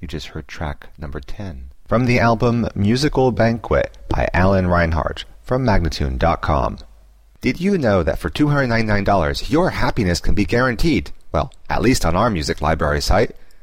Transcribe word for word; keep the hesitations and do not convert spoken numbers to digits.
You just heard track number ten. From the album Musical Banquet by Alan Reinhardt from Magnatune dot com. Did you know that for two hundred ninety-nine dollars your happiness can be guaranteed? Well, at least on our music library site.